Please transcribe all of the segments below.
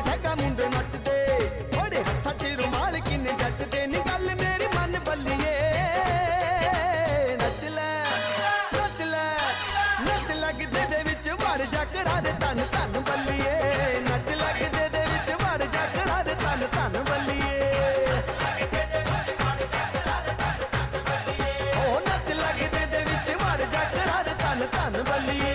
ठगा मुंडे नचदे ओड़े हत्थां च रुमाल किन्ने जचदे नी गल मेरी मन बल्लिए नच लै नच लै नच लगदे दे विच वड़ जा करा दे तन तन बल्लिए नच लगदे दे विच वड़ जा करा दे तन तन बल्लिए ओ नच लगदे दे विच वड़ जा करा दे तन तन बल्लिए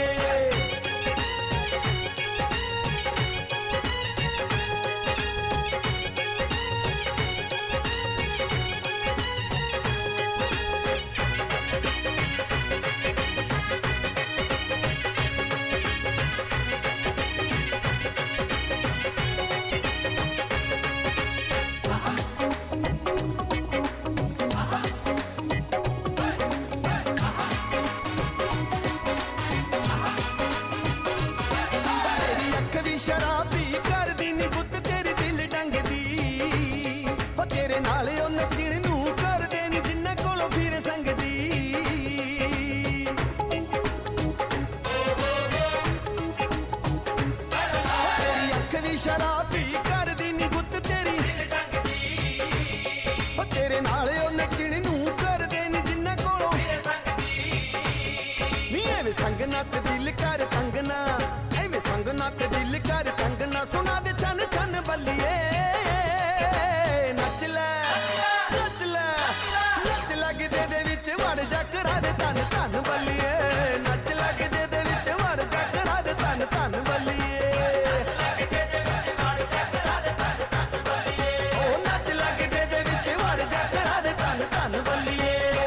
शराबी कर दी नी गुत तेरी दिल डंग दी हो तेरे नाल ओ नचण नू कर दे नी जिन्ना कोलों फिर संग दी तेरी अख दी शराबी कर दी नी गुत तेरी हो तेरे नाल ओ नचण नू कर दे नी जिन्ना कोलों फिर संग दी नी एवे संग नच दिल कर तंग ना संग नच दिल कर तंग ना सुना दे छन छन बल्लिए नच लै नच लै नच लगदे दे विच वड़ जा करा दे तन तन बल्लिए नच लगदे दे विच वड़ जा करा दे तन तन बल्लिए ओ नच लगदे दे विच वड़ जा करा दे तन तन बल्लिए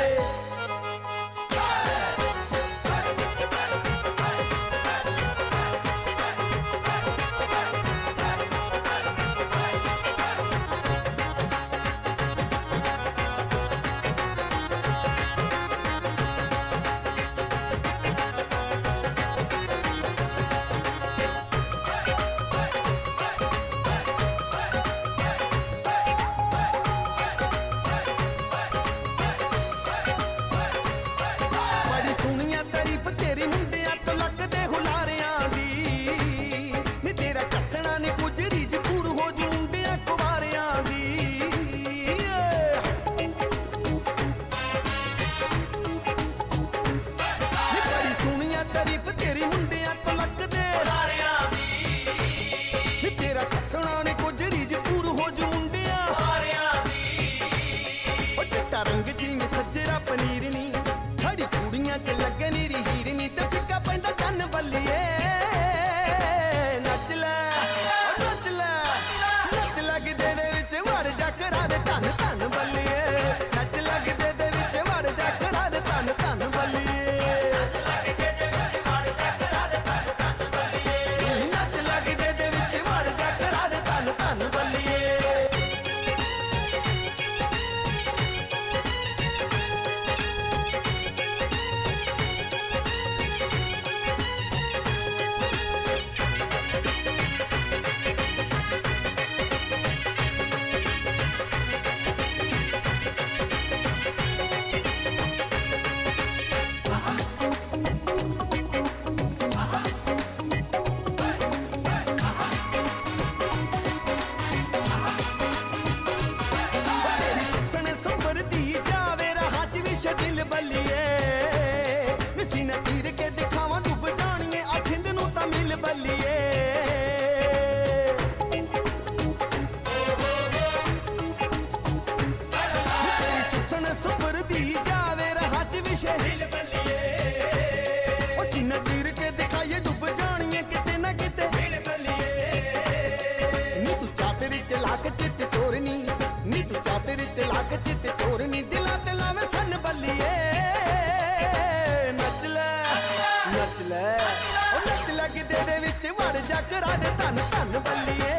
तेरी मुंडिया तो लगदे हुलारियां दी नी तेरा कसना नी कुछ रीज पूर हो जू मुंडिया कुवारियां दी नी बड़ी सोहनिया तारीफ तेरी मुंडिया तो लगदे हुलारियां दी नी तेरा कसना नी कुछ रीज पूर हो जू मुंडिया कुवारियां दी ओ चिट्टा रंग जिवें सज्जरा पनीर नी खड़ी कुड़ियां च लगे नीरी हीरनी ते फिक्का पैंदा कन्न बल्लिए नच लै नच लै नच लगदे दे विच वड़ जा करा दे तन तन बल्लिए नच लगदे दे विच वड़ जा करा दे तन तन बल्लिए नच लगदे दे विच वड़ जा करा दे तन तन बल्लिए दिल बल्लिए सीना चीर के दिखावा डुब जानिए अखिंद नू तमिल बल्लिए तेरी सुथन सुपर दी जावे राह च विशे दिल बल्लिए सीना चीर के दिखाइए डुब जानिए किते ना किते दिल बल्लिए नी तू चादरी चला के चित चोरनी नी तू चादरी चला के चित चोरनी दिला ते लावे सन बल्लिए नच लै नच लै ओ नच लगदे दे विच वड़ जा करा दे तन तन बल्लिए